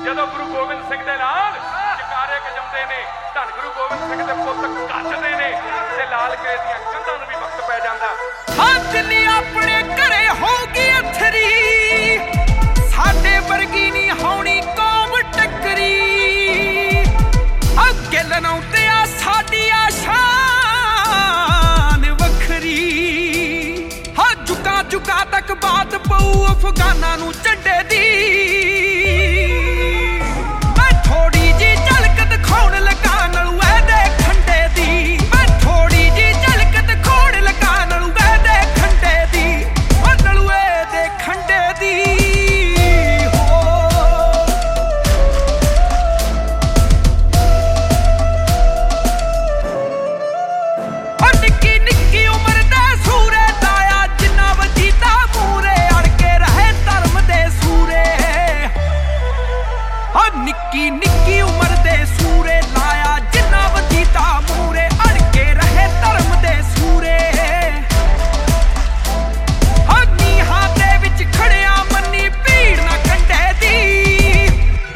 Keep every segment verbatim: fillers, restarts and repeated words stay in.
ਜਦੋਂ ਗੁਰੂ ਗੋਬਿੰਦ ਸਿੰਘ ਦੇ ਨਾਲ ਜਕਾਰੇ ਗਜਾਉਂਦੇ ਨੇ, ਧੰਨ ਗੁਰੂ ਗੋਬਿੰਦ ਸਿੰਘ ਦੇ ਪੁੱਤ ਕੱਜਦੇ ਨੇ ਤੇ ਲਾਲ ਕਿਲੇ ਦੀਆਂ ਕੰਧਾਂ ਨੂੰ ਵੀ ਵਕਤ ਪੈ ਜਾਂਦਾ। ਹਾਂ ਦਿੱਲੀ ਆਪਣੇ ਘਰੇ ਹੋਊਗੀ ਅਥਰੀ, ਸਾਡੇ ਵਰਗੀ ਨਹੀਂ ਹੋਣੀ ਕੌਮ ਟੱਕਰੀ। ਅੱਗੇ ਲਨਾਉਂਦੇ ਆ ਸਾਡੀ ਆ ਸ਼ਾਨ ਵੱਖਰੀ। ਹਾਂ ਜੁਗਾ ਜੁਗਾ ਤੱਕ ਬਾਤ ਪਊ ਅਫਗਾਨਾਂ ਨੂੰ ਝੰਡੇ ਦੀ। ਮੈਂ ਥੋੜੀ ਜੀ ਝਲਕ ਦਿਖਾਉਣ ਲੱਗਾ ਨਲੂ ਇਹਦੇ ਖੰਡੇ ਦੀ। ਮੈਂ ਥੋੜੀ ਜੀ ਝਲਕ ਦਿਖਾਉਣ ਲੱਗਾ ਨਲੂ ਇਹਦੇ ਖੰਡੇ ਦੀ। ਉਹ ਨਲੂ ਇਹਦੇ ਖੰਡੇ ਦੀ। ਨਿੱਕੀ ਨਿੱਕੀ ਉਮਰ ਦੇ ਸੂਰੇ ਲਾਇਆ ਜਿੰਨਾ ਵਜੀਤਾ ਮੂਰੇ, ਅੜ ਕੇ ਰਹੇ ਧਰਮ ਦੇ ਸੂਰੇ। ਹਾਂ ਨੀਹਾਂ ਦੇ ਵਿੱਚ ਖੜਿਆ ਮੰਨੀ ਭੀੜ ਨਾ ਕੰਡੇ ਦੀ।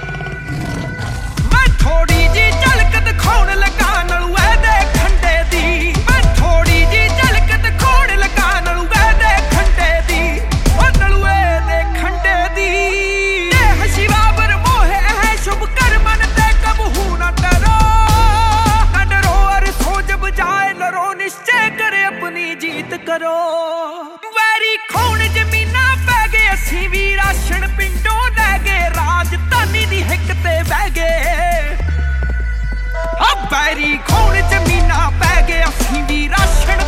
ਮੈਂ ਥੋੜੀ ਜੀ ਝਲਕ ਦਿਖਾਉਣ ਲੱਗਾ ਨਲੂ ਇਹਦੇ ਖੰਡੇ ਦੀ। ਮੈਂ ਥੋੜੀ ਜੀ ਝਲਕ ਦਿਖਾਉਣ ਲੱਗਾ ਨਲੂ ਇਹਦੇ ਖੰਡੇ ਦੀ। ਉਹ ਨਲੂ ਇਹਦੇ ਖੰਡੇ ਦੀ। ਇਹ ਹਸ਼ਿਵਾਵਰ ਮੋਹੇ शुभ कर मन ते कबहू न डरो, न डरो और सोच बजाए लड़ो, निश्चय करे अपनी जीत करो। वैरी खोण जमीना पै गए असी भी राशन पिंडों लै गए, राजधानी दी हिक ते बह गए। वैरी खोण जमीना पै गए असी भी राशन